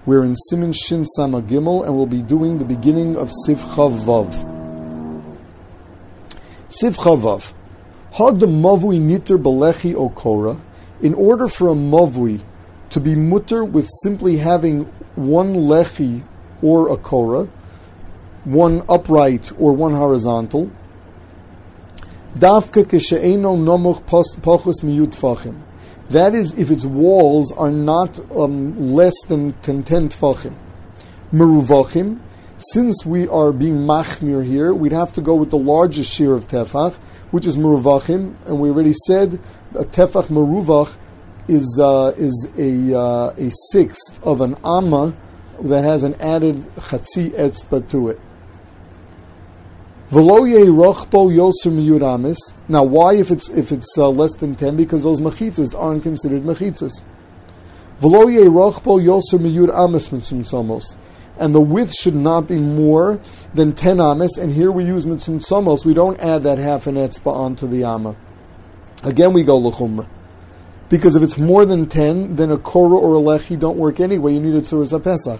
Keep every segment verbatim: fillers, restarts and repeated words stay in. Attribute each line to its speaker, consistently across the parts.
Speaker 1: We're in Siman Shin Sama Gimel, and we'll be doing the beginning of Siv Chavav. Siv Chavav. Had the mavui niter belechi o kora. In order for a mavui to be mutter with simply having one lechi or a kora, one upright or one horizontal, dafka keshe'eno nomuch pachus miyud tfachim. That is, if its walls are not um, less than ten tfachim. Meruvachim, since we are being machmir here, we'd have to go with the largest share of tefach, which is meruvachim, and we already said a tefach meruvach is uh, is a uh, a sixth of an amma that has an added chatzi etzba to it. Now, why if it's if it's uh, less than ten? Because those mechitzas aren't considered mechitzas. And the width should not be more than ten ames. And here we use mitzum somos. We don't add that half an etzba onto the amma. Again, we go l'chumra. Because if it's more than ten, then a korah or a lechi don't work anyway. You need a tzuras HaPesach.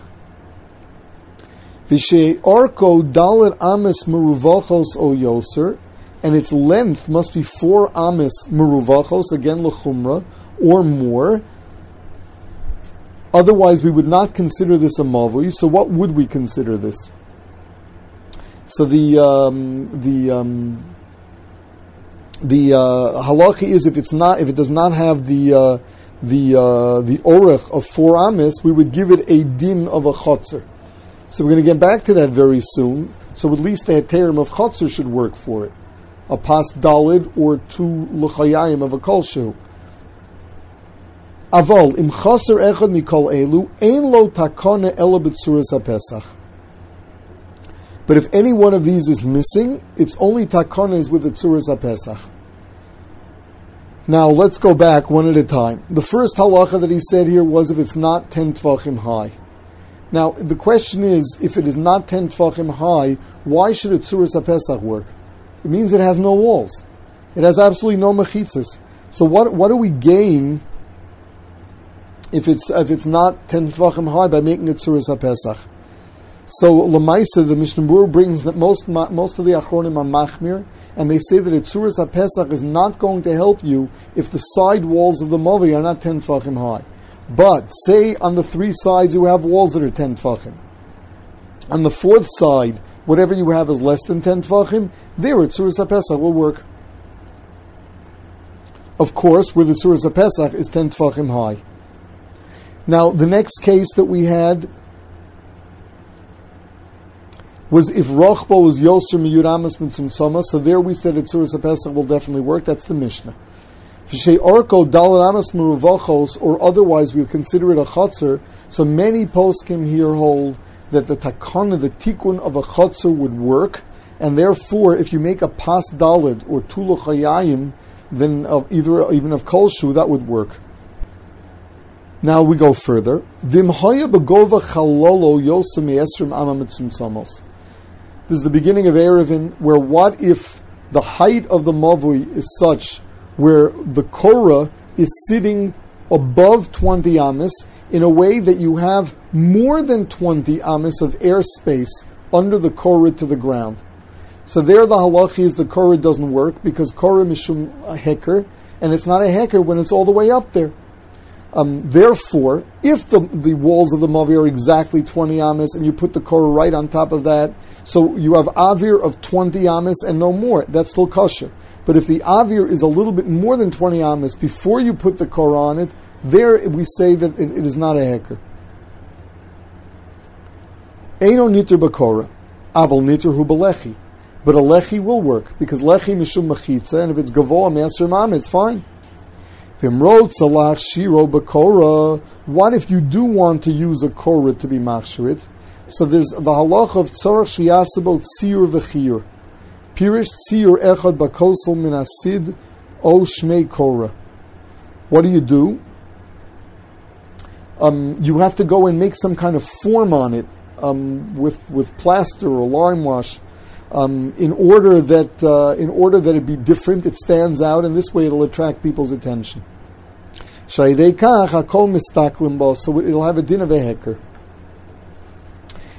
Speaker 1: Vishe arko dalet ames meruvachos o yoser, and its length must be four ames meruvachos, again l'chumra, or more. Otherwise, we would not consider this a mavui. So, what would we consider this? So the um, the um, the uh, halachi is if it's not if it does not have the uh, the uh, the orech of four ames, we would give it a din of a chotzer. So we're going to get back to that very soon. So at least the heterim of chotzer should work for it. A pas dalid or two l'chayayim of a kolshu. Aval, im chaser echad mikol elu, ein lo takone ela b'tzuras HaPesach. But if any one of these is missing, it's only takones with the tzuras HaPesach. Now let's go back one at a time. The first halacha that he said here was if it's not ten tvachim high. Now, the question is, if it is not ten tfachim high, why should a tzuras HaPesach work? It means it has no walls. It has absolutely no mechitzas. So what what do we gain if it's if it's not ten tfachim high by making a tzuras HaPesach? So, Lamaisa, the Mishnah Berurah brings that most most of the achronim are machmir, and they say that a tzuras HaPesach is not going to help you if the side walls of the mavi are not ten tfachim high. But say on the three sides you have walls that are ten tfachim. On the fourth side, whatever you have is less than ten tfachim. There, a tzuras HaPesach will work. Of course, where the tzuras HaPesach is ten tfachim high. Now, the next case that we had was if rochbo was yoser miyuramas mitzum soma. So there we said a tzuras HaPesach will definitely work. That's the Mishnah. Or otherwise we'll consider it a chotzer. So many poskim here hold that the takana, the tikkun of a chotzer would work, and therefore if you make a pas dalid or tulu chayayim, then of either even of kolshu, that would work. Now we go further. Vimhaya begova chalolo yosem yesrim ama mitzum samos. This is the beginning of Erevin, where what if the height of the mavui is such where the korah is sitting above twenty ames in a way that you have more than twenty ames of airspace under the korah to the ground. So there the halachi is the korah doesn't work because korah mishum a heker, and it's not a heker when it's all the way up there. Um, therefore, if the, the walls of the mavi are exactly twenty ames and you put the korah right on top of that, so you have avir of twenty ames and no more, that's still kosher. But if the avir is a little bit more than twenty ames before you put the korah on it, there we say that it, it is not a heker. Eino niter b'korah, aval niter hu b'lechi. But a lechi will work, because lechi mishum mechitza, and if it's gavoa me'asr mam, it's fine. V'imrod salach shiro b'korah, what if you do want to use a korah to be machshirit? So there's the halach of tzorach sheyasebo tziyur v'chiyur. Pirish tziyur echad bakosel min asid o shmei korah. What do you do? Um, you have to go and make some kind of form on it um, with with plaster or lime wash, um, in order that uh, in order that it be different, it stands out, and this way it'll attract people's attention. So it'll have a din of a heker.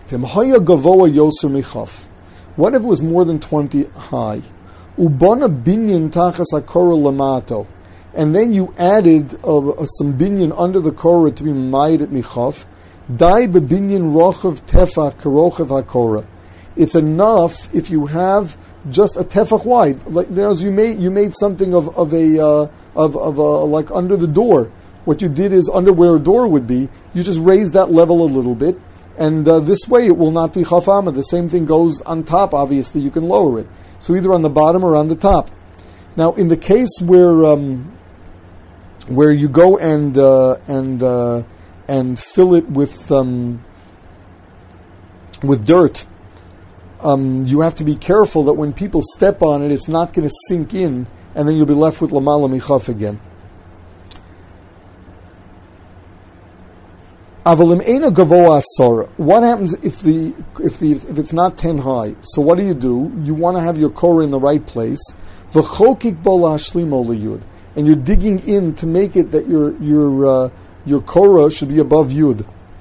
Speaker 1: V'mhaya gavoa yoser michaf. What if it was more than twenty high? Ubana binyan tachas hakora lamato. And then you added uh, uh, some binyan under the korah to be ma'id at michaf. Dai bebinyan rochav tefach karochav hakora. It's enough if you have just a tefach wide. Like there's you made you made something of of a uh, of of a, like under the door. What you did is under where a door would be, you just raise that level a little bit, and uh, this way it will not be chafama. The same thing goes on top. Obviously, you can lower it. So either on the bottom or on the top. Now, in the case where um, where you go and uh, and uh, and fill it with um, with dirt, um, you have to be careful that when people step on it, it's not going to sink in, and then you'll be left with lamala michaf again. Avalim eina gavoa asara. What happens if the if the if it's not ten high? So what do you do? You want to have your korah in the right place. V'chokik bo lahashlimo liyud, and you're digging in to make it that your your uh, your korah should be above yud.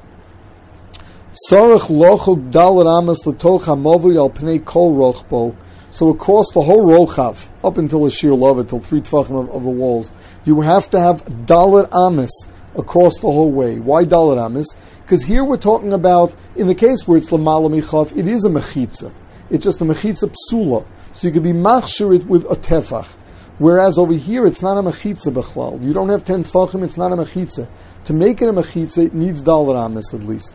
Speaker 1: Sarach lochok dalar amas l'toch hamovu al pnei kol rochbo. So across the whole rochav, up until the shir lava, till three tefachim of, of the walls, you have to have dalar amas across the whole way. Why dalar amis? Because here we're talking about, in the case where it's lamala michaf, it is a mechitza. It's just a mechitza psula. So you could be machshir it with a tefach. Whereas over here, it's not a mechitza bechlal. You don't have ten tefachim, it's not a mechitza. To make it a mechitza, it needs dalar amis at least.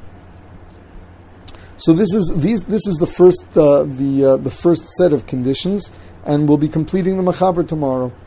Speaker 1: So this is these. This is the first uh, the uh, the first set of conditions, and we'll be completing the mechaber tomorrow.